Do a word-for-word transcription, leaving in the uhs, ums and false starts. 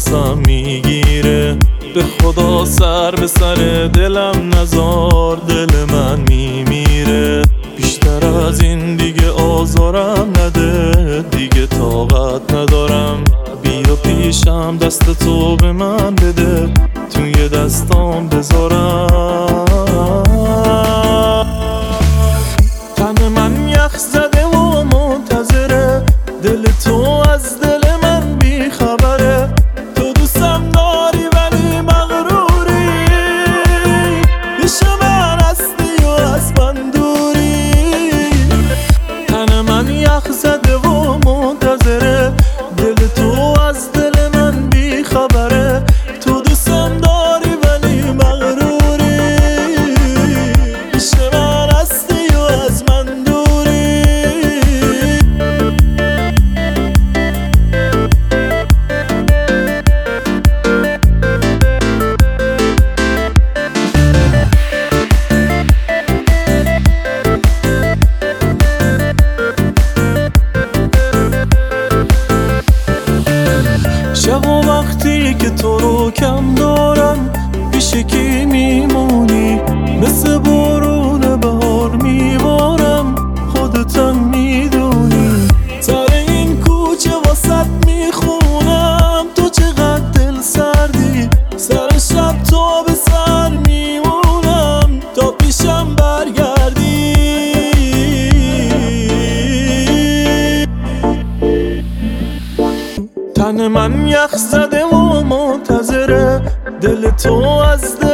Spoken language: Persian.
نفسم میگیره. به خدا سر به سر دلم نزار، دل من میمیره. بیشتر از این دیگه آزارم نده، دیگه طاقت ندارم. بیا پیشم دست تو به من بده، توی دستام بذارم. تن من یخ زده و منتظره، دل تو از دل من بی خبره. تو دوستم داری ولی مغروری، پیش من هستی و از من دوری. تن من یخ زده و منتظره، دل تو از دل من بی خبره. تو دوستم داری ولی مغروری، پیش من هستی و از من دوری. شب و وقتی که تو رو کم دارم، پیش کی میمونی؟ مثل بارون بهار میبارم، خودتم میدونی. سر این کوچه واسط میخونم، تو چقدر دل سردی. سر شب تو به سر میمونم، تا پیشم برگردی. تن من یخ زده و منتظره، دل تو از دل